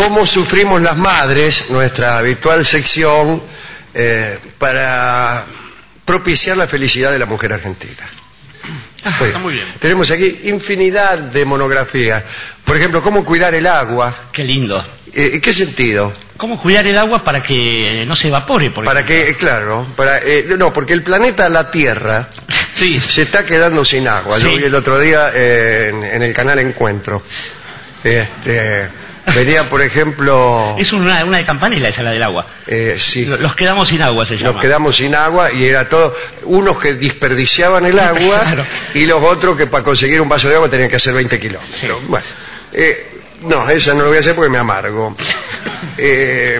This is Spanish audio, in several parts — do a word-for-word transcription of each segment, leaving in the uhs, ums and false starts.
cómo sufrimos las madres, nuestra habitual sección, eh, para propiciar la felicidad de la mujer argentina. Ah, Oye, está muy bien. Tenemos aquí infinidad de monografías. Por ejemplo, cómo cuidar el agua. Qué lindo. Eh, ¿En qué sentido? ¿Cómo cuidar el agua para que no se evapore? Por Para ejemplo? que, eh, claro, para, eh, no, porque el planeta, la Tierra, Sí. se está quedando sin agua. Sí. Yo vi el otro día eh, en, en el canal Encuentro. Este, venía, por ejemplo... Es una, una de Campanella esa, la del agua. Eh, sí. Los quedamos sin agua se llama. Nos quedamos sin agua y era todo, unos que desperdiciaban el agua Claro. y los otros que para conseguir un vaso de agua tenían que hacer veinte kilómetros. Sí. Bueno, eh, no, esa no lo voy a hacer porque me amargo. Eh,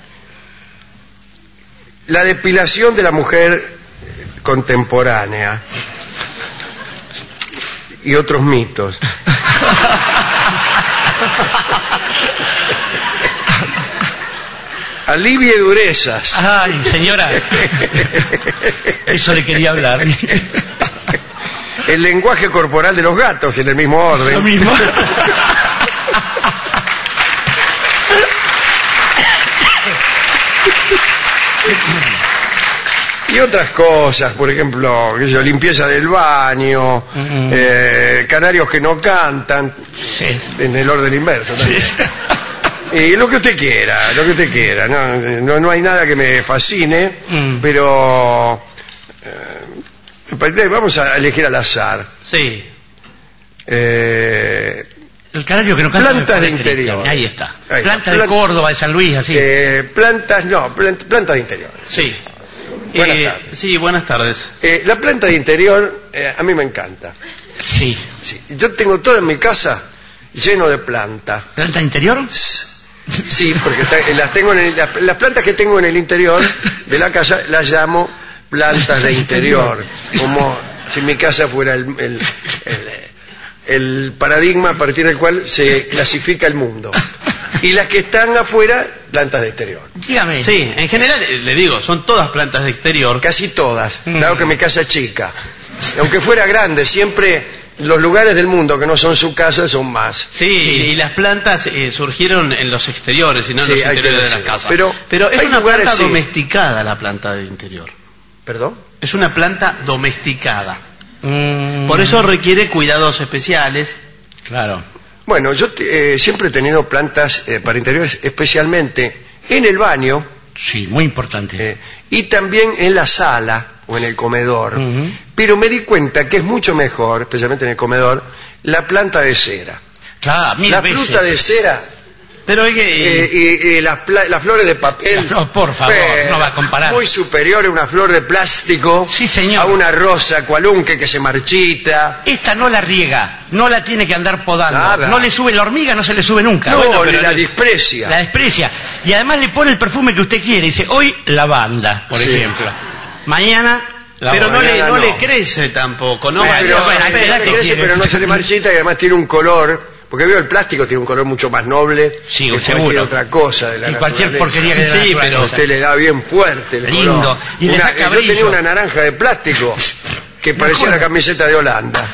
la depilación de la mujer contemporánea y otros mitos. Alivie durezas. Ay, señora. Eso le quería hablar. El lenguaje corporal de los gatos en el mismo orden. Lo mismo. Y otras cosas, por ejemplo, qué sé yo, limpieza del baño, Mm. eh, canarios que no cantan, Sí. en el orden inverso también. Sí. Y lo que usted quiera, lo que usted quiera. No, no, no hay nada que me fascine, Mm. pero eh, vamos a elegir al azar. Sí. Eh, El canario que no canta. Plantas me de parece interior. triste. Ahí está. Ahí Planta está. de Plant- Córdoba, de San Luis, así. eh, plantas, no, plant- plantas de interior. Sí. Buenas Eh, tardes. sí, buenas tardes. Eh, la planta de interior eh, a mí me encanta. Sí. Sí, yo tengo todo en mi casa lleno de plantas. ¿Planta interior? Sí, porque está- eh, las tengo en el- las, las plantas que tengo en el interior de la casa las llamo plantas de interior, como si mi casa fuera el, el- el- el paradigma a partir del cual se clasifica el mundo. Y las que están afuera, plantas de exterior. Dígame. Sí, en general, eh, le digo, son todas plantas de exterior. Casi todas, Mm. dado que mi casa es chica. Aunque fuera grande, siempre los lugares del mundo que no son su casa son más. Sí, y las plantas eh, surgieron en los exteriores y no en Sí, los hay que interiores de las decirlo. casas. Pero es hay una lugares, planta sí. domesticada la planta de interior. ¿Perdón? Es una planta domesticada. Mm, Por eso requiere cuidados especiales. Claro. Bueno, yo eh, siempre he tenido plantas eh, para interiores, especialmente en el baño Sí, muy importante. eh, y también en la sala o en el comedor. Ujú. Pero me di cuenta que es mucho mejor, especialmente en el comedor, la planta de cera. Claro, mil la veces. fruta de cera Pero hay que... eh, eh, y, y las, pla- las flores de papel. La flor, por favor, eh, no va a comparar. Muy superior a una flor de plástico. Sí, señor. A una rosa cualunque que se marchita. Esta no la riega, no la tiene que andar podando. Nada. No le sube la hormiga, no se le sube nunca. No, Bueno, ni pero la le- desprecia. La desprecia. Y además le pone el perfume que usted quiere. Dice, hoy lavanda, por Sí. ejemplo. Mañana... pero no lavanda. le, mañana no no. le crece tampoco, ¿no? Bueno, Vaya, Pero, bueno, hay que pero, dar que crece, quiere. pero no se le marchita y además tiene un color, porque veo el plástico tiene un color mucho más noble Sí, que seguro. cualquier otra cosa de la Y cualquier naturaleza. porquería que de la Sí, naturaleza. pero Usted le da bien fuerte el Lindo. color. Y le Una- saca yo brillo. tenía una naranja de plástico que parecía Mejor. la camiseta de Holanda.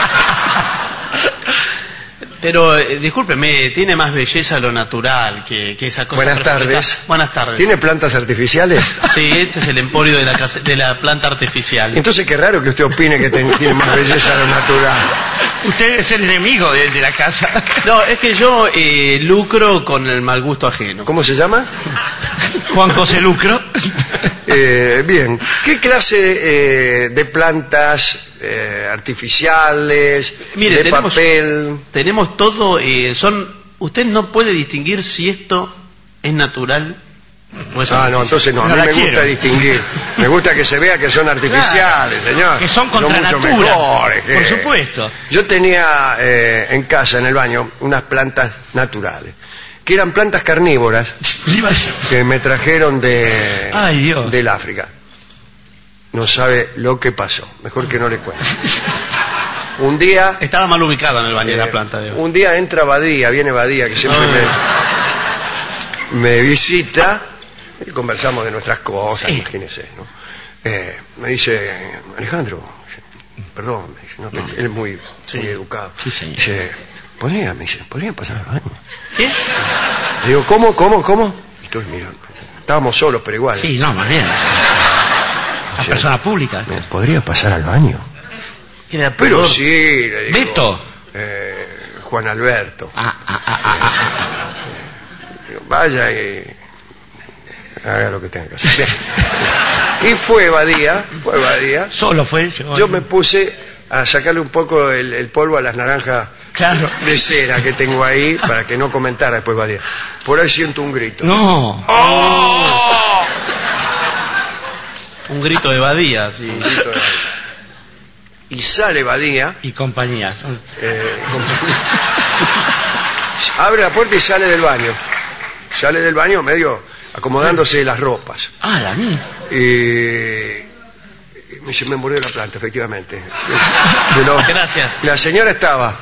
Pero, eh, discúlpeme, tiene más belleza lo natural que, que esa cosa. Buenas perfecta. tardes. Buenas tardes. ¿Tiene plantas artificiales? Sí, este es el emporio de la, casa- de la planta artificial. Entonces qué raro que usted opine que ten- tiene más belleza lo natural. Usted es el enemigo de, de la casa. No, es que yo eh, lucro con el mal gusto ajeno. ¿Cómo se llama? Juan José Lucro. Eh, bien. ¿Qué clase eh, de plantas eh, artificiales, Mire, de tenemos, papel? tenemos todo, eh, son, usted no puede distinguir si esto es natural o es Ah, no, artificial. entonces no, a No mí la me quiero. gusta distinguir. Me gusta que se vea que son artificiales, señor. Que son contra mucho natura. mejores. que- Por supuesto. Yo tenía eh, en casa, en el baño, unas plantas naturales, que eran plantas carnívoras que me trajeron de Ay, Dios. del África. No sabe lo que pasó. Mejor que no le cuente. Un día... Estaba mal ubicada en el baño de Eh, la planta de un día entra Badía, viene Badía, que siempre me, me visita, y conversamos de nuestras cosas, Sí. imagínese, ¿no? Eh, me dice, Alejandro, dice, perdón, me dice, no, él es muy, Sí. muy educado. Sí, señor. Dice, podría, me dice, podría pasar al baño. ¿Qué? Le digo, ¿cómo, cómo, cómo? Y estoy mirando. Estábamos solos, pero igual. Sí, no, más bien. La Sí. persona pública. ¿Me podría pasar al baño? ¿Quién era Pero peor? sí, le digo. Beto. eh, Juan Alberto. Ah, ah, ah, ah, ah. Digo, vaya y haga lo que tenga que hacer. Y fue Badía, fue Badía. Solo fue. Yo, Yo me puse a sacarle un poco el, el polvo a las naranjas Claro. de cera que tengo ahí para que no comentara después Badía. Por ahí siento un grito. No. ¡Oh! Un grito de Badía, sí. Un grito de Badía. Y sale Badía, Y compañía. Son- eh, abre la puerta y sale del baño. Sale del baño medio acomodándose las ropas. Ah, la mía. Y me, se me murió la planta, efectivamente. Pero Gracias. la señora estaba.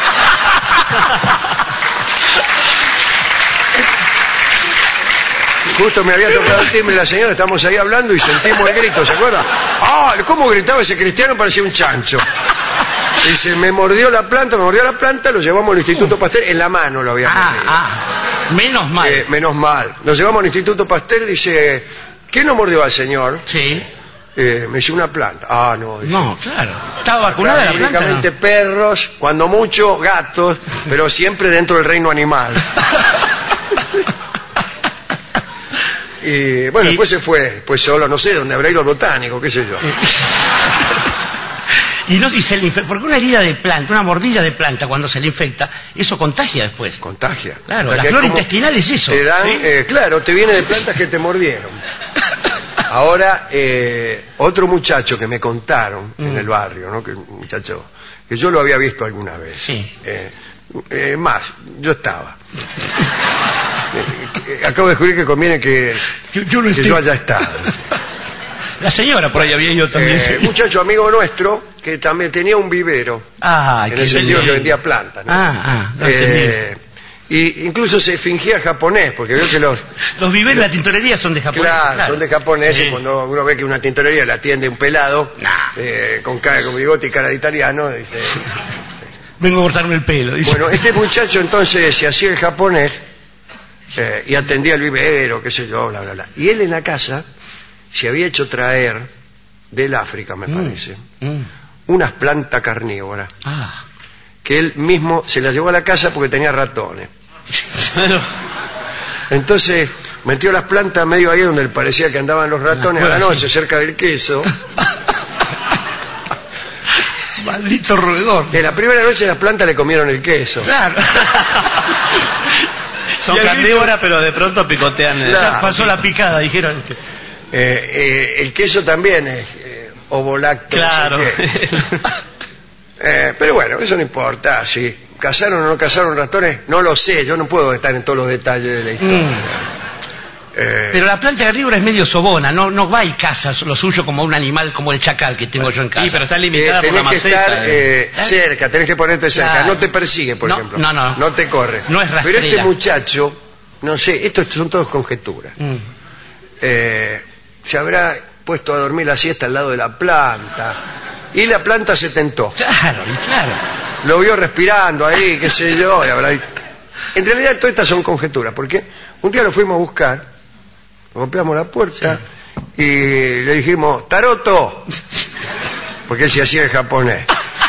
Justo me había tocado el timbre la señora, estábamos ahí hablando y sentimos el grito, ¿se acuerda? ¡Ah! ¿Cómo gritaba ese cristiano? Parecía un chancho. Dice, me mordió la planta, me mordió la planta, lo llevamos al Instituto Pasteur, en la mano lo había Ah, mordido. ah. Menos mal. Eh, menos mal. Nos llevamos al Instituto Pasteur y dice, ¿qué no mordió al señor? Sí. Eh, me dice una planta. Ah, no. Dice, No, claro. ¿Estaba vacunada la planta? únicamente No? perros, cuando mucho gatos, pero siempre dentro del reino animal. Y bueno, Y- después se fue, pues solo, no sé, dónde habrá ido el botánico, qué sé yo. Y, no, y se le infecta, porque una herida de planta, una mordida de planta cuando se le infecta, eso contagia después. Contagia. Claro, O sea, la que es flora como- intestinal es eso. Te dan, ¿sí? eh, claro, te viene de plantas que te mordieron. Ahora, eh, otro muchacho que me contaron en Mm. el barrio, ¿no? Que un muchacho que yo lo había visto alguna vez. Sí. Eh, eh, más, yo estaba. Eh, eh, acabo de descubrir que conviene que, Yo, yo no que estoy- yo haya estado. La señora por ahí había ido también. Eh, sí. un muchacho amigo nuestro que también tenía un vivero, Ay, en qué el sentido lindo. que vendía plantas, ¿no? Ah, ah, no Eh, y incluso se fingía japonés, porque veo que los... Los viveros de la tintorería son de Japón. Claro, son de japoneses. Sí. Cuando uno ve que una tintorería la atiende un pelado, Nah. eh, con cara, con bigote y cara de italiano, dice... Vengo a cortarme el pelo. Dice. Bueno, este muchacho entonces se hacía el japonés eh, y atendía el vivero, qué sé yo, bla, bla, bla. Y él en la casa se había hecho traer del África, me Mm, parece, mm. unas plantas carnívoras, Ah. que él mismo se las llevó a la casa porque tenía ratones. Bueno, Entonces metió las plantas medio ahí donde parecía que andaban los ratones a la noche, cerca del queso. Maldito roedor. En la primera noche las plantas le comieron el queso. Claro. son Y al carnívoras, pero de pronto picotean. el- Claro. Pasó la picada, dijeron. Eh, eh, el queso también es eh, ovolacto. Claro. no sé qué. Eh, pero bueno, eso no importa. Si cazaron o no cazaron ratones, no lo sé. Yo no puedo estar en todos los detalles de la historia. Mm. Eh, Pero la planta carnívora es medio sobona, no, no va y caza lo suyo como un animal como el chacal que tengo yo en casa. Sí, pero está eh, limitada por la tenés que maceta. estar eh, cerca, tenés que ponerte cerca. Claro. No te persigue, por No, ejemplo. no, no. No te corre. No es Pero este rastrera. muchacho, no sé, esto son todas conjeturas. Mm. Eh, se habrá puesto a dormir la siesta al lado de la planta y la planta se tentó, Claro, y claro. lo vio respirando ahí, qué sé yo, y habrá... En realidad todas estas son conjeturas, porque un día lo fuimos a buscar, rompíamos la puerta y le dijimos, Taroto, porque él se hacía el japonés.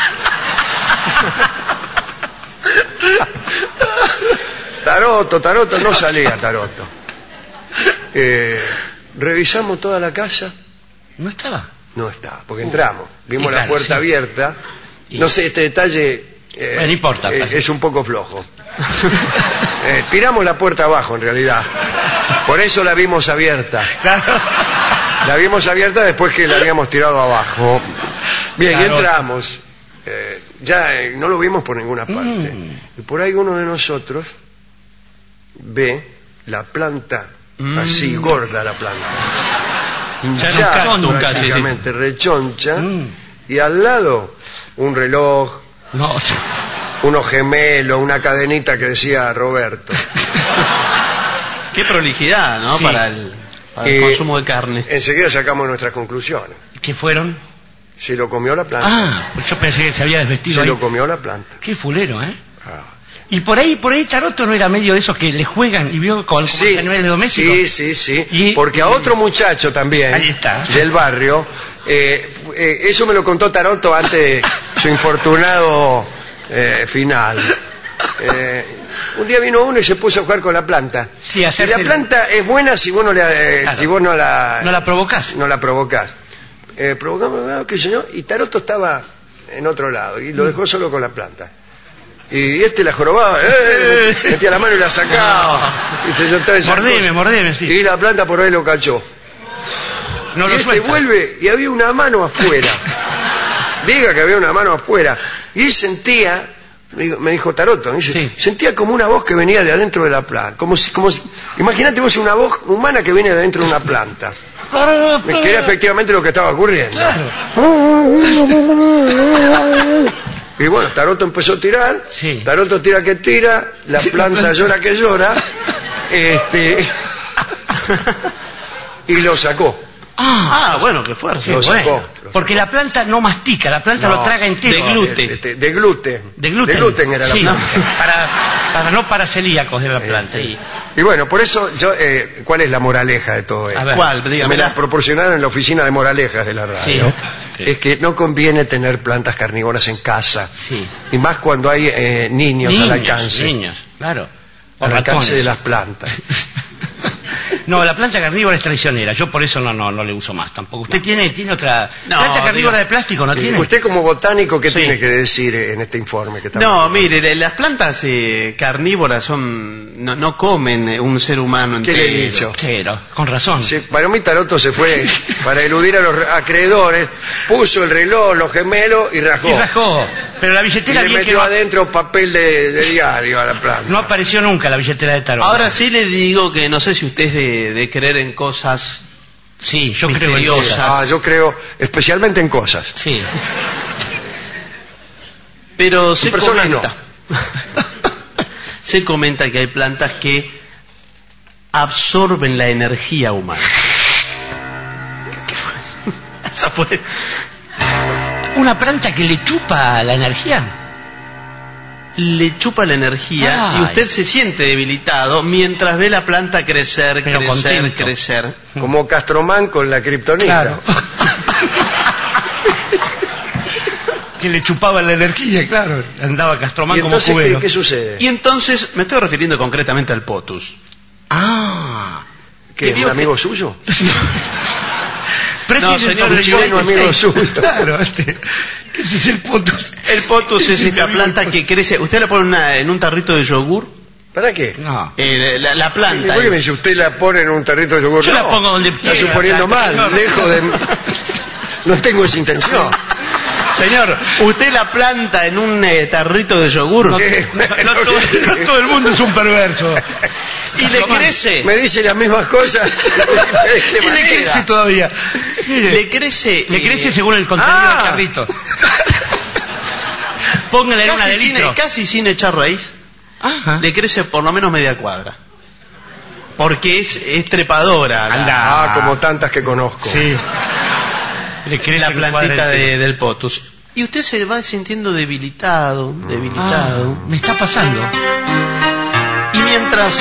Taroto, Taroto, no salía Taroto. Eh, revisamos toda la casa, ¿No estaba? no está, porque entramos, vimos Y la claro, puerta sí. abierta. Y- No sé, este detalle eh, Bueno, no importa, eh, pues. es un poco flojo. Eh, tiramos la puerta abajo, en realidad. Por eso la vimos abierta. Claro. La vimos abierta después que la habíamos tirado abajo. Bien, y Claro. entramos. Eh, ya eh, no lo vimos por ninguna parte. Mm. Y por ahí uno de nosotros ve la planta, Mm. así gorda la planta. Ya era un Hinchada, cactus, un cactus, prácticamente, rechoncha. Mm. Y al lado un reloj, No. unos gemelos, una cadenita que decía Roberto. Qué prolijidad, ¿no? Sí. Para el, para el Eh, consumo de carne. Enseguida sacamos nuestras conclusiones. ¿Qué fueron? Se lo comió la planta. Ah, pues yo pensé que se había desvestido se ahí. lo comió la planta. Qué fulero, ¿eh? Ah. Y por ahí, por ahí Taroto no era medio de esos que le juegan y vio con, con Sí, los animales domésticos. sí, sí, sí. Y- Porque a otro muchacho también, Ahí está. del barrio, eh, eh, eso me lo contó Taroto antes de su infortunado eh, final. Eh, un día vino uno y se puso a jugar con la planta. Sí, y hacerse- la planta es buena si vos no, le, eh, Claro. si vos no la... No la provocás. No la provocás. Eh, provocamos, ah, qué sé yo, y Taroto estaba en otro lado y lo dejó solo con la planta. Y este la jorobaba, eh, metía la mano y la sacaba. Y se soltaba esas Mordeme, cosas. mordeme, sí. Y la planta por ahí lo cachó. No y lo este suelta. vuelve y había una mano afuera. Diga que había una mano afuera. Y él sentía, me dijo- me dijo Taroto, dice, Sí. sentía como una voz que venía de adentro de la planta. Como si, como si, imagínate vos una voz humana que viene de adentro de una planta. Que era efectivamente lo que estaba ocurriendo. Claro. Y bueno, Taroto empezó a tirar, Sí. Taroto tira que tira, la planta llora que llora, este, y lo sacó. Ah, Ah, bueno, qué fuerza. Lo sacó, bueno. lo Porque la planta no mastica, la planta No, lo traga entero. de gluten. Este, de gluten. De gluten. De gluten era la Sí, planta. para, para no para celíacos de la planta. Y, Y bueno, por eso, yo, eh, ¿cuál es la moraleja de todo esto? A ver. ¿Cuál? Me Dígame. la proporcionaron en la oficina de moralejas de la radio. Sí, sí. Es que no conviene tener plantas carnívoras en casa. sí. Y más cuando hay eh, niños, Niños, al alcance. niños, claro. O Al alcance ratones. de las plantas. No, la planta carnívora es traicionera. Yo por eso no, no, no le uso más tampoco. ¿Usted tiene, tiene otra No, planta carnívora digo- de plástico? ¿No Eh, tiene? Usted como botánico, ¿qué Sí. tiene que decir en este informe que estamos No, haciendo? mire, de- las plantas eh, carnívoras son no, no comen eh, un ser humano ¿Qué entero. le he dicho? Pero, con razón. Sí, para mí Taroto se fue para eludir a los acreedores, puso el reloj, los gemelos y rajó. Y rajó. Pero la Y billetera le bien que metió no, adentro papel de, de diario a la planta. no apareció nunca la billetera de Tarot. Ahora sí le digo que no sé si usted es de, de creer en cosas. Sí, yo creo en misteriosas. cosas. Ah, yo creo especialmente en cosas. Sí. Pero se personas comenta. Se comenta que hay plantas que absorben la energía humana. Esa fue. Una planta que le chupa la energía. Le chupa la energía Ay. y usted se siente debilitado mientras ve la planta crecer, Pero crecer, contento. crecer. Como Castromán con la kriptonita. Claro. Que le chupaba la energía, claro. Andaba Castromán ¿Y como entonces qué, cubero. qué sucede? Y entonces me estoy refiriendo concretamente al potus. Ah. ¿Qué, que un vio amigo suyo? Presidente No, señor, of the el chileno United amigo States. suyo. Claro, este. Ese es el potus. El potus es Sí, esta amigo, planta el que crece. Usted la pone una- en un tarrito de yogur. ¿Para qué? No. eh, la, la planta. ¿Por qué me dice usted la pone en un tarrito de yogur? Yo la No, pongo donde está quiera, suponiendo claro, mal, señor. lejos de... No tengo esa intención. Señor, usted la planta en un eh, tarrito de yogur No, ¿Qué? no todo, no todo el mundo es un perverso. y le crece. Me dice las mismas cosas de diferente Y le manera. crece todavía. Mire, Le crece. le eh, crece según el contenido ah. del carrito. Póngale en una de casi, sin, litro. casi sin echar raíz. Ajá. Le crece por lo menos media cuadra. Porque es, es trepadora. la- Anda. Ah, como tantas que conozco. Sí. Le crece la el cuadro plantita de- entero. del potus. Y usted se va sintiendo debilitado, debilitado. Ah, me está pasando. Y mientras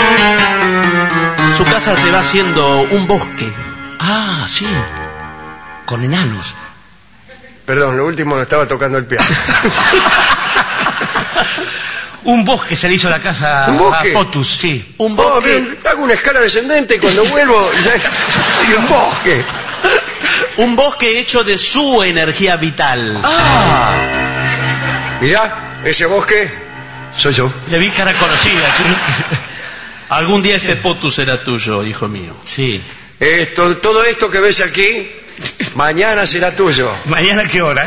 su casa se va haciendo un bosque. Ah, sí. Con enanos. Perdón, lo último no estaba tocando el piano. Un bosque se le hizo a la casa ¿Un bosque? a Potus, sí. Un Oh, bosque, bien, hago una escala descendente y cuando vuelvo ya hay un bosque. un bosque hecho de su energía vital. Ah. Mirá, ese bosque soy yo. Le vi cara conocida, sí. Algún día este potus será tuyo, hijo mío. Sí. Esto, todo esto que ves aquí, mañana será tuyo. ¿Mañana qué hora?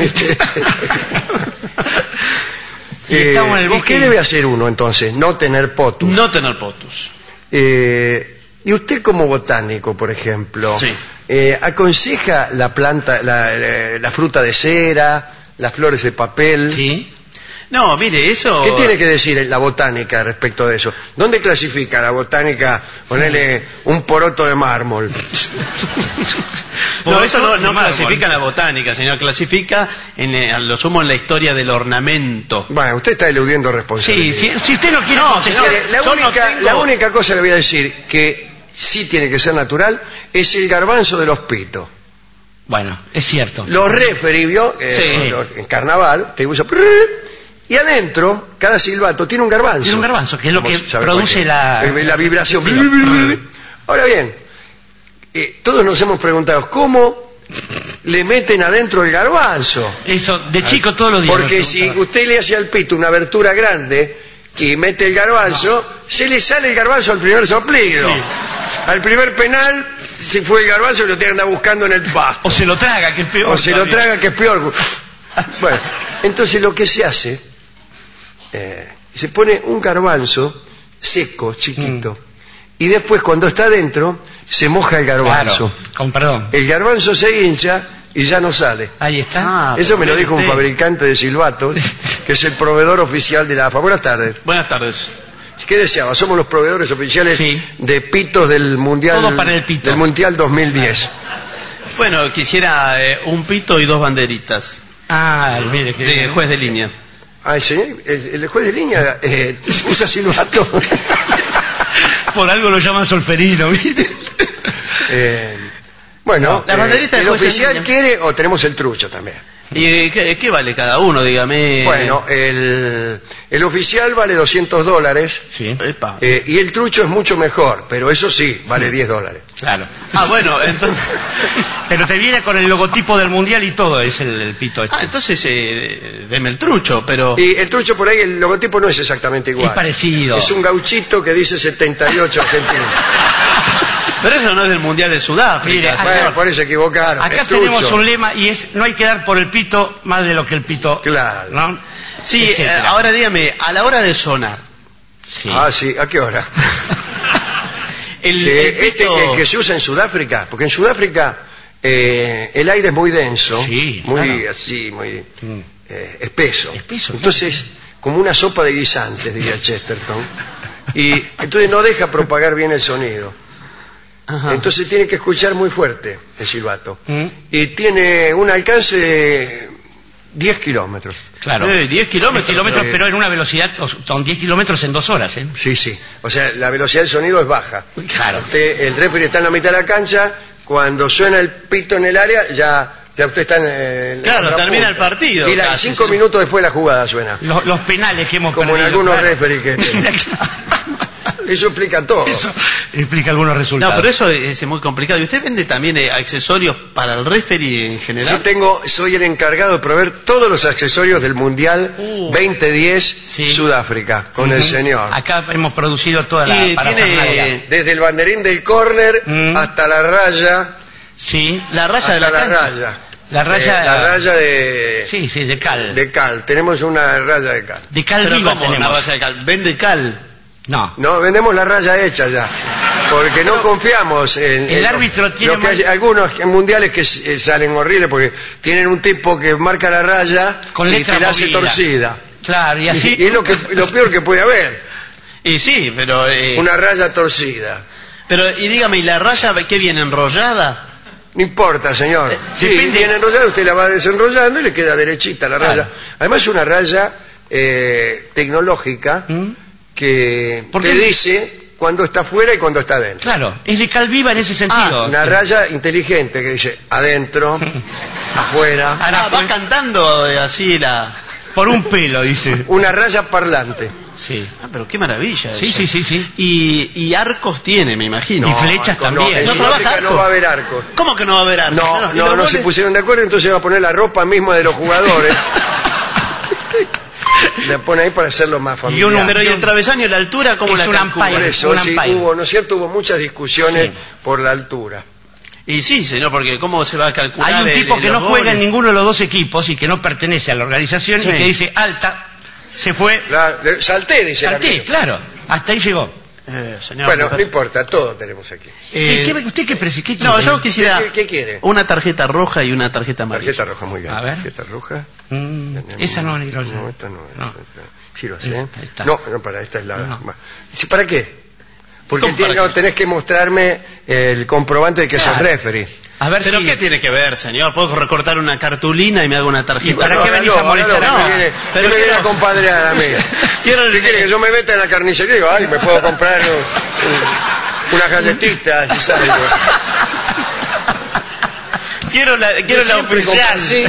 Y Eh, estamos en el ¿y bosque. qué debe hacer uno entonces? No tener potus. No tener potus. Eh, y usted como botánico, por ejemplo, Sí. eh, aconseja la planta, la, la- la fruta de cera, las flores de papel. Sí. No, mire, eso... ¿Qué tiene que decir la botánica respecto de eso? ¿Dónde clasifica la botánica ponerle un poroto de mármol? No, eso no, no clasifica en la botánica, señor. Clasifica, en, eh, a lo sumo, en la historia del ornamento. Bueno, usted está eludiendo Sí, responsabilidad. si, si usted no quiere... No, contestar- señor. Mire, la, Yo no única, tengo- la única cosa que le voy a decir que sí tiene que ser natural es el garbanzo de los pitos. Bueno, es cierto. Los referees, ¿vio? Eh, Sí. los- en carnaval, te usa... Y adentro, cada silbato tiene un garbanzo. Tiene un garbanzo, que es lo Como que sabe produce cualquiera. la... Eh, la vibración. Ahora bien, eh, todos nos hemos preguntado, ¿cómo le meten adentro el garbanzo? Eso, de chico todos los días. Porque nos si preguntaba. usted le hace al pito una abertura grande y mete el garbanzo, se le sale el garbanzo al primer soplido. Sí. Al primer penal se fue el garbanzo y lo tiene que andar buscando en el pasto. O se lo traga, que es peor. O se lo todavía. traga, que es peor. Bueno, entonces lo que se hace, eh, se pone un garbanzo seco, chiquito, y después cuando está adentro, se moja el garbanzo. Claro, con perdón. El garbanzo se hincha y ya no sale. Ahí está. Ah, Eso me lo pero dijo un usted- fabricante de silbatos, que es el proveedor oficial de la A F A. Buenas tardes. Buenas tardes. ¿Qué deseaba? Somos los proveedores oficiales Sí. de pitos del Mundial, Todo para el pito. del mundial dos mil diez. Bueno, quisiera eh, un pito y dos banderitas Ah, mire que... de juez de línea. Ah, ¿sí? el, el juez de línea eh, usa silbato. Por algo lo llaman solferino, mire. Eh, bueno, No, la banderita eh, de ¿el juez de oficial línea. quiere o tenemos el trucho también? ¿Y eh, qué, qué vale cada uno, dígame? Bueno, el, el oficial vale doscientos dólares Sí, Epa. eh, y el trucho es mucho mejor, pero eso sí, vale diez dólares. claro. Ah, bueno, entonces... Pero te viene con el logotipo del mundial y todo, es el, el pito este. Ah, entonces eh, deme el trucho, pero... Y el trucho por ahí, el logotipo no es exactamente igual. Es parecido. Es un gauchito que dice setenta y ocho Argentina. Pero eso no es del Mundial de Mire, Sudáfrica. acá- Bueno, por eso se equivocaron. Acá es trucho. tenemos un lema y es no hay que dar por el pito más de lo que el pito... Claro. ¿no? Sí, eh, Etcétera. ahora dígame, a la hora de sonar, Sí. Ah, sí, ¿a qué hora? el, Sí, el este pito... que, que se usa en Sudáfrica, porque en Sudáfrica eh, el aire es muy denso, Sí, muy claro. así, muy Mm. eh, espeso. Espeso, Entonces, como una sopa de guisantes, diría Chesterton. Y entonces no deja propagar bien el sonido. Ajá. Entonces tiene que escuchar muy fuerte el silbato. Mm. Y tiene un alcance de diez kilómetros. Claro. Eh, diez kilómetros, kilómetros, pero- pero en una velocidad, o- son diez kilómetros en dos horas, ¿eh? Sí, sí. O sea, la velocidad del sonido es baja. Claro. Usted- el referee está en la mitad de la cancha, cuando suena el pito en el área, ya, ya usted está en, en la Claro, otra termina punta. el partido, Y la- casi, cinco sí. minutos después la jugada suena. Los, los penales que hemos Como en perdido, algunos claro. referees que tienen. Eso explica todo. Eso explica algunos No, resultados. pero eso es muy complicado. ¿Y usted vende también eh, accesorios para el referee en Yo general? tengo, soy el encargado de proveer todos los accesorios del Mundial Uh. veinte diez Sí. Sudáfrica, con el Ujú. señor. Acá hemos producido toda la Y parafernalia. tiene- Desde el banderín del córner Mm. hasta la raya, Sí, La raya hasta de la, la cancha. raya. la raya... Eh, la raya de, Sí, sí, de cal. de cal. Tenemos una raya de cal. De cal Pero viva ¿cómo una tenemos. raya de cal? Vende cal. No. No, vendemos la raya hecha ya. Porque no confiamos en... el en lo- árbitro tiene lo que más- hay- algunos mundiales que s- salen horribles porque tienen un tipo que marca la raya Con y letra te la hace movida. torcida. Claro, y así... Y es lo, que, lo peor que puede haber. Y sí, pero... eh, Una raya torcida. pero y dígame, ¿y la raya qué viene enrollada? No importa, señor. Sí, depende- viene enrollada, usted la va desenrollando y le queda derechita la raya. Claro. Además es una raya eh, tecnológica ¿Mm? que ¿Por te qué? dice cuando está fuera y cuando está adentro. Claro, es de cal viva en ese sentido. Una raya inteligente que dice adentro, afuera. Ahora, Ah, va pues- cantando eh, así la... Por un pelo, dice. Una raya parlante. Sí. Ah, pero qué maravilla Sí, eso. sí, sí, sí. Y, y arcos tiene, me imagino. Y flechas Arco, no, también. en ¿No trabaja Sudáfrica no arco? va a haber arcos. ¿Cómo que no va a haber arcos? No, ¿Y no, los no goles? se pusieron de acuerdo, entonces va a poner la ropa misma de los jugadores. La pone ahí para hacerlo más familiar. Y uno- Pero ¿y el travesaño, la altura, cómo Es la un calcula? Por umpire. eso, un sí, umpire. hubo, ¿no es cierto? Hubo muchas discusiones Sí. por la altura. Y sí, señor, porque ¿cómo se va a calcular? Hay un el- tipo el- que no los juega en goles? ninguno de los dos equipos y que no pertenece a la organización Sí. y que dice alta, se fue, La- le- salté, dice el salté, arquero. claro, hasta ahí llegó. Eh, señor, Bueno, me- no importa, todo tenemos aquí. Eh, ¿Qué- qué- ¿Usted qué, presi- qué no, quiere? yo quisiera ¿Qué- qué quiere? una tarjeta roja y una tarjeta amarilla. Tarjeta roja, muy bien. A ver. Tarjeta roja. Mm, Tenemos- esa no, negro. No, esta no es. No. Esta- Sí, lo sé. Sí, ahí está. No, no, para, esta es la... No. Sí, ¿para qué? Porque ¿Cómo tiene- para no, qué? tenés que mostrarme el comprobante de que sos Claro. referee. A ver ¿Pero si... qué tiene que ver, señor? Puedo recortar una cartulina y me hago una ¿Y tarjeta. para qué Hágalo, venís a molestar hágalo, a- que me viene- pero que me viene quiero- a compadrear a mí. Quiero- ¿Qué quiere que yo me meta en la carnicería y digo, ay, me puedo comprar un- un- unas galletitas? Y sale, pues. Quiero la, quiero la Siempre oficial. compro así.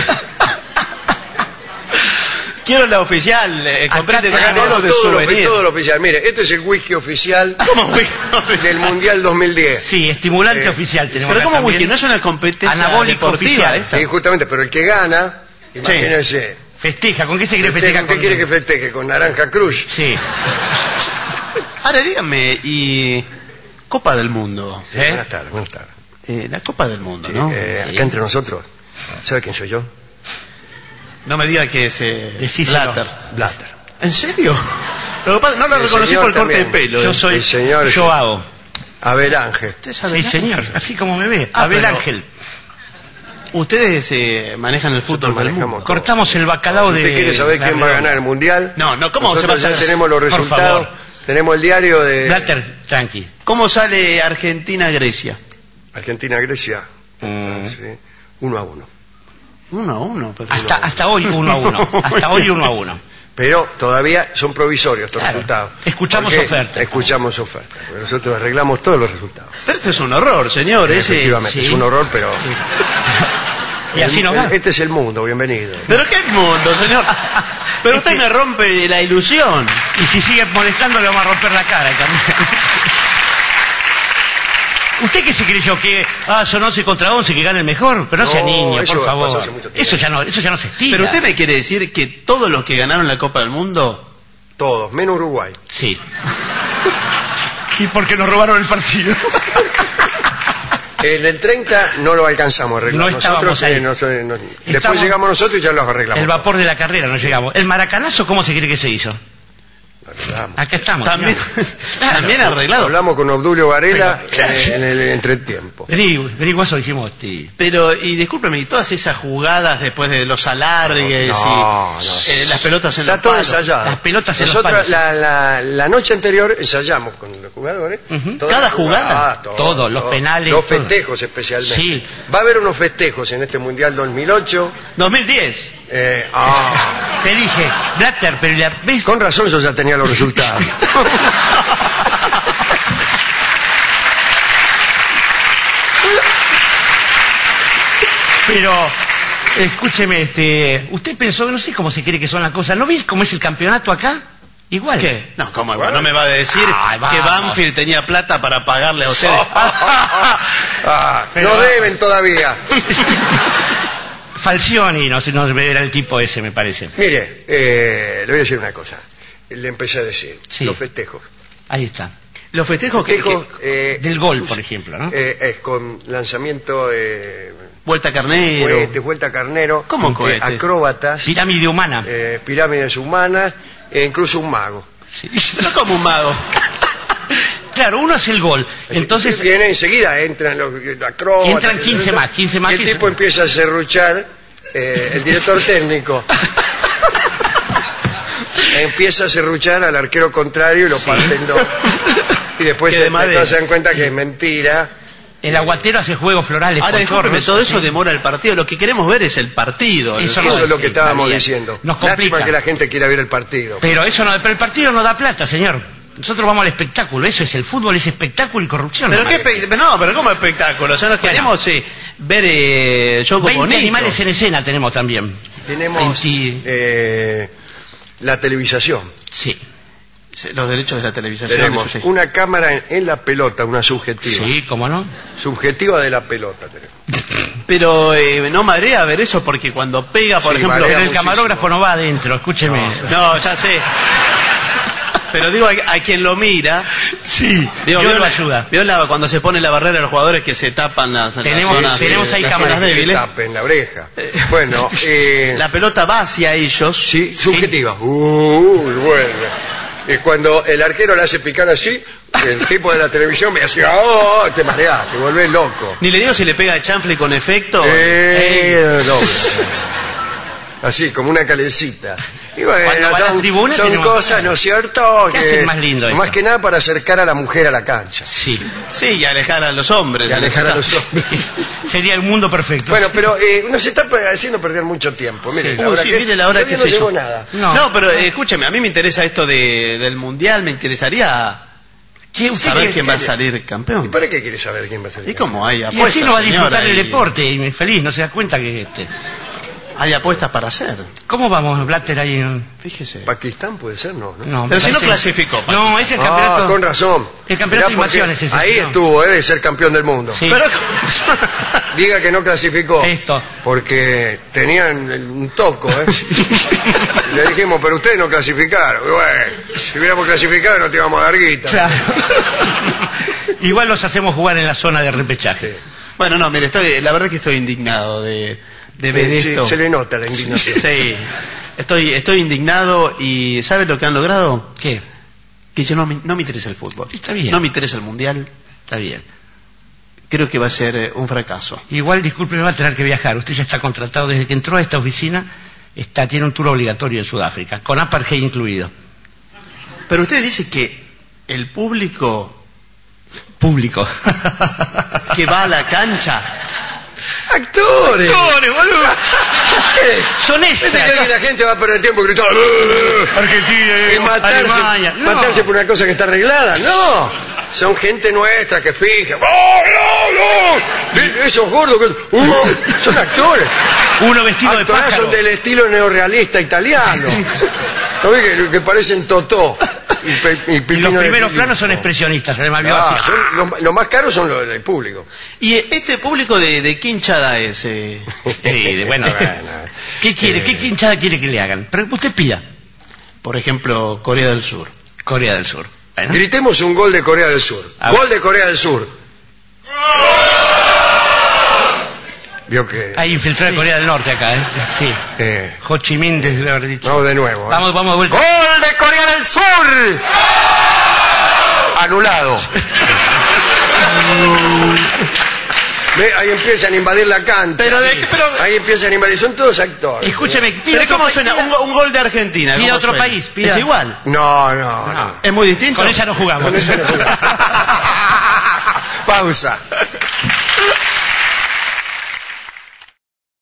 Quiero la oficial. Eh, comprende Acá todos tenemos de todo lo, souvenir. todo lo oficial. Mire, este es el whisky oficial ¿Cómo whisky? del Mundial dos mil diez. Sí, estimulante Eh, oficial tenemos Pero acá ¿cómo también. whisky? No es una competencia Anabólico deportiva oficial. esta. Sí, justamente, pero el que gana, imagínense. Festeja, ¿con qué se quiere ¿Usted festejar? ¿Con qué quiere que festeje? ¿Con Naranja Cruz? Sí. Ahora díganme, y Copa del Mundo. Sí, ¿Eh? Buenas tardes, buenas tardes. Eh, la Copa del Mundo, Sí, ¿no? eh, Sí. Acá entre nosotros, ¿sabe quién soy yo? No me diga que es eh, Decíselo. Blatter. Blatter. ¿En serio? Lo que pasa- no lo El reconocí señor por el corte también. de pelo. Yo eh. soy El señor- Joao. Abel Ángel. ¿Usted sabe Sí, nada? señor, así como me ve. Ah, Abel pero- Ángel. Ustedes eh, manejan el fútbol del manejamos mundo. Cortamos el bacalao de... ¿Usted quiere saber la quién va a redonda. ganar el Mundial? No, no, ¿cómo se Nosotros va a ya saber? tenemos los Por resultados. favor. Tenemos el diario de Blatter, tranqui. ¿Cómo sale Argentina-Grecia? Argentina-Grecia. Mm. Sí, uno a uno. Uno a uno. pero- Hasta, hasta hoy uno a uno. Hasta hoy uno a uno. Pero todavía son provisorios estos Claro. resultados. Escuchamos Porque ofertas. Escuchamos ofertas. Porque nosotros arreglamos todos los resultados. Pero esto es un horror, señor. Ese... Efectivamente, sí. es un horror, pero... Y así el- nos va. el- Este es el mundo, bienvenido. ¿Pero qué mundo, señor? Pero usted me rompe la ilusión. Y si sigue molestando le vamos a romper la cara también. ¿Usted qué se creyó? Que ah, son once contra once, que gana el mejor? Pero no, No, sea niño, eso por pasó favor. hace mucho tiempo. Eso ya no, eso ya no se estila. Pero usted me quiere decir que todos los que ganaron la Copa del Mundo... Todos, menos Uruguay. Sí. ¿Y por qué nos robaron el partido? En el treinta no lo alcanzamos a arreglar. No estábamos nosotros, ahí. eh, nos- eh, nos- Después Estamos- llegamos nosotros y ya los arreglamos. El vapor de la carrera, no llegamos. ¿El maracanazo cómo se cree que se hizo? Lo arreglamos. Acá estamos. También, señor. Claro. también arreglado. Hablamos con Obdulio Varela Pero- eh, en el entretiempo. Vení, vení, guaso, dijimos, sí. Pero, y discúlpeme, y todas esas jugadas después de los alargues No, y no. eh, las pelotas en Está los todo palos. ensayado. Las pelotas en los Nosotros palos. la, la, la noche anterior ensayamos con los jugadores. Ujú. todas ¿Cada las jugada? jugadas, Todo, los penales, Los todo. festejos especialmente. Sí. Va a haber unos festejos en este Mundial dos mil ocho. dos mil diez. Eh, ah, Te dije, Blatter, pero la vez... con razón yo ya tenía los resultados. Pero, escúcheme, este, usted pensó, no sé cómo se cree que son las cosas, ¿no ves cómo es el campeonato acá? Igual. ¿Qué? No, ¿cómo? No me va a decir Ay, que vamos. Banfield tenía plata para pagarle a ustedes. Ah, Pero- no deben todavía. Falcioni, no sé, no era el tipo ese, me parece. Mire, eh, le voy a decir una cosa. Le empecé a decir, Sí. los festejos. Ahí está. Los festejos que, Festejos, que- eh, Del gol, por ejemplo, ¿no? eh, es con lanzamiento, eh, Vuelta Carnero. cohete, vuelta carnero, ¿Cómo eh, cohete? acróbatas, Pirámide humana. eh, pirámides humanas e incluso un mago. Sí. Pero como un mago. Claro, uno es el gol. Entonces, viene enseguida, entran los acróbatas. Entran quince más, quince más, Y el quince. tipo empieza a serruchar, eh, el director técnico. Empieza a serruchar al arquero contrario y lo parten dos. Y después Que se, de madera. se dan cuenta que es mentira. el aguatero hace juegos florales. Ahora, con discúlpeme, chorros. todo eso demora el partido. Lo que queremos ver es el partido. Eso Eso no, es lo que sí, estábamos está bien. diciendo. Nos Lástima complica. que la gente quiera ver el partido. Pero eso no, pero el partido no da plata, señor. Nosotros vamos al espectáculo, eso es el fútbol, es espectáculo y corrupción. Pero nomás. qué espe- no, pero como espectáculo. O sea, nos Bueno. queremos eh, ver eh, juegos veinte bonitos. animales en escena tenemos también. Tenemos veinte eh, la televisación. Sí. Los derechos de la televisión. Tenemos eso sí. una cámara en, en la pelota, una subjetiva. Sí, ¿cómo no? Subjetiva de la pelota tenemos. Pero eh, no marea ver eso porque cuando pega, por Sí, ejemplo... marea Pero el muchísimo. camarógrafo no va adentro, escúcheme. No, ya sé. Pero digo, a, a quien lo mira... Sí, Digo, Dios ¿vio lo la- ayuda. ¿Vio la- cuando se pone la barrera de los jugadores que se tapan las, las Tenemos- zonas, tenemos eh, ahí las cámaras zonas Que se débiles? tapen la oreja. Bueno, eh, La pelota va hacia ellos. sí, subjetiva. Uy, bueno. Y cuando el arquero le hace picar así, el tipo de la televisión me decía, oh, te mareás, te volvés loco. Ni le digo si le pega el chanfle con efecto. Eh, no. Así, como una calecita. Y bueno, Cuando va a la son, tribuna son tenemos- cosas, ¿no es cierto? ¿Qué hacen más lindo Más esto? que nada para acercar a la mujer a la cancha. Sí. Sí, y alejar a los hombres. Y alejar a los hombres. Sería el mundo perfecto. Bueno, pero eh, nos está per- haciendo perder mucho tiempo. Mire, Sí. la Uy, hora sí, que, mire la hora todavía que no se llegó hizo. nada. No. No, pero eh, escúcheme, a mí me interesa esto de, del mundial, me interesaría ¿Qué- usted saber qué- quién va a qué- salir ¿Y campeón. para qué quiere saber quién va a ser? ¿Y cómo hay Y apuestas? así no va a disfrutar señora, el y- deporte y feliz, no se da cuenta que este. Hay apuestas para hacer. ¿Cómo vamos, Blatter, ahí? en- Fíjese. Pakistán puede ser, no, ¿no? No, Pero si no parece- clasificó. No, ese es el Ah, campeonato. con razón. El campeonato Mirá, de porque invasiones es ese, ahí ¿no? estuvo, eh, de ser campeón del mundo. Sí. Pero Diga que no clasificó. Esto. Porque tenían el- un toco, ¿eh? Y le dijimos, pero ustedes no clasificaron. Y bueno, si hubiéramos clasificado no te íbamos a dar guita. Claro. Igual los hacemos jugar en la zona de repechaje. Sí. bueno, no, mire, estoy, la verdad que estoy indignado de, de ver Eh, sí, esto. se le nota la indignación. Sí, estoy, estoy indignado y ¿sabe lo que han logrado? ¿Qué? Que yo no me, no me interesa el fútbol. Está bien. No me interesa el mundial. Está bien. Creo que va a ser eh, un fracaso. Igual, disculpe, me va a tener que viajar. Usted ya está contratado desde que entró a esta oficina. Está, tiene un tour obligatorio en Sudáfrica, con apartheid incluido. Pero usted dice que el público Público. que va a la cancha, ¡Actores! ¡Actores, boludo! ¿Qué? Son ¿Viste extras. que la gente va a perder tiempo gritando Argentina, y matarse, Alemania. No. matarse por una cosa que está arreglada? No, son gente nuestra que fija. ¡Oh, no, no! Esos gordos que... ¡Uh! son actores. Uno vestido de Actorazos pájaro. del estilo neorrealista italiano. ¿No ves que, que parecen Totó? Y, pe- y Y Pipino los de primeros Filippo. planos son expresionistas, además. vio Ah, así. son lo, lo más caro son los del público. y este público de, de qué hinchada es. eh? Sí, de- bueno, ¿qué quiere? ¿Qué hinchada quiere que le hagan? Pero usted pida. Por ejemplo, Corea del Sur. Corea del Sur. Bueno. Gritemos un gol de Corea del Sur. A Gol de Corea del Sur. Vio que... Hay infiltrado de Corea del Norte acá, ¿eh? Sí. Eh, Ho Chi Minh debe haber dicho. vamos de nuevo. ¿eh? Vamos, vamos de vuelta. ¡Gol de Corea del Sur! Anulado. Ve, ahí empiezan a invadir la cancha. Pero de- pero- Ahí empiezan a invadir. Son todos actores. Escúcheme, pida Pero otro ¿cómo país, suena? pida- Un, go- un gol de Argentina. Pida ¿cómo otro suena? país, pida. Es igual. No, no, no. No. Es muy distinto. Con esa no jugamos. Con esa no jugamos. Pausa.